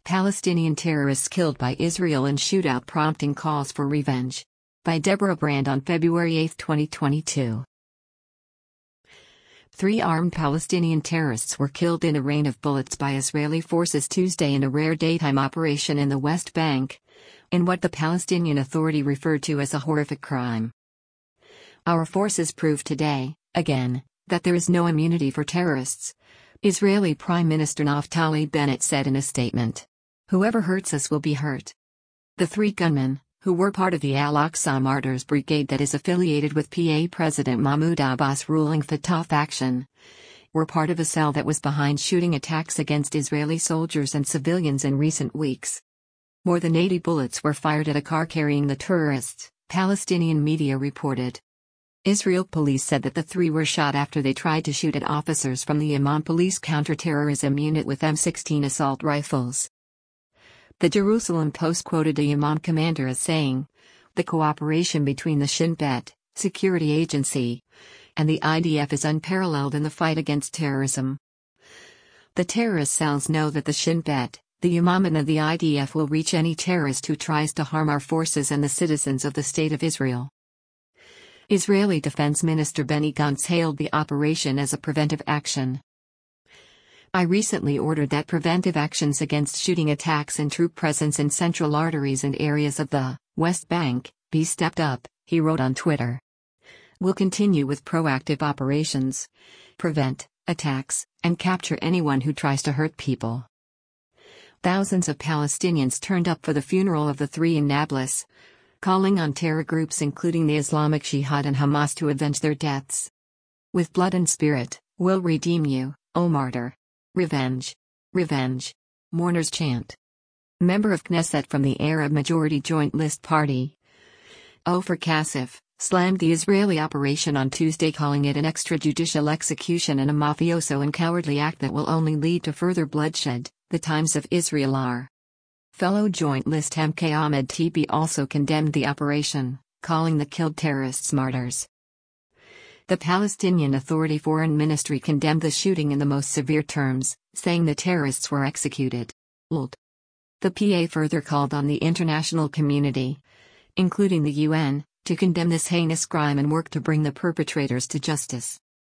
Palestinian terrorists killed by Israel in shootout prompting calls for revenge. By Deborah Brand on February 8, 2022. 3 armed Palestinian terrorists were killed in a rain of bullets by Israeli forces Tuesday in a rare daytime operation in the West Bank, in what the Palestinian Authority referred to as a horrific crime. Our forces proved today, again, that there is no immunity for terrorists, Israeli Prime Minister Naftali Bennett said in a statement. Whoever hurts us will be hurt. The 3 gunmen, who were part of the Al-Aqsa Martyrs Brigade that is affiliated with PA President Mahmoud Abbas' ruling Fatah faction, were part of a cell that was behind shooting attacks against Israeli soldiers and civilians in recent weeks. More than 80 bullets were fired at a car carrying the tourists, Palestinian media reported. Israel police said that the 3 were shot after they tried to shoot at officers from the Imam Police Counterterrorism Unit with M16 assault rifles. The Jerusalem Post quoted the Imam commander as saying, "The cooperation between the Shin Bet, security agency, and the IDF is unparalleled in the fight against terrorism. The terrorist cells know that the Shin Bet, the Imam and the IDF will reach any terrorist who tries to harm our forces and the citizens of the State of Israel." Israeli Defense Minister Benny Gantz hailed the operation as a preventive action. I recently ordered that preventive actions against shooting attacks and troop presence in central arteries and areas of the West Bank be stepped up, he wrote on Twitter. We'll continue with proactive operations, prevent attacks, and capture anyone who tries to hurt people. Thousands of Palestinians turned up for the funeral of the 3 in Nablus, calling on terror groups including the Islamic Jihad and Hamas to avenge their deaths. With blood and spirit, we'll redeem you, O martyr. Revenge. Revenge. Mourners chant. Member of Knesset from the Arab-majority Joint List Party, Ofer Kasif, slammed the Israeli operation on Tuesday, calling it an extrajudicial execution and a mafioso and cowardly act that will only lead to further bloodshed, the Times of Israel are. Fellow Joint List MK Ahmed Tibi also condemned the operation, calling the killed terrorists martyrs. The Palestinian Authority Foreign Ministry condemned the shooting in the most severe terms, saying the terrorists were executed. The PA further called on the international community, including the UN, to condemn this heinous crime and work to bring the perpetrators to justice.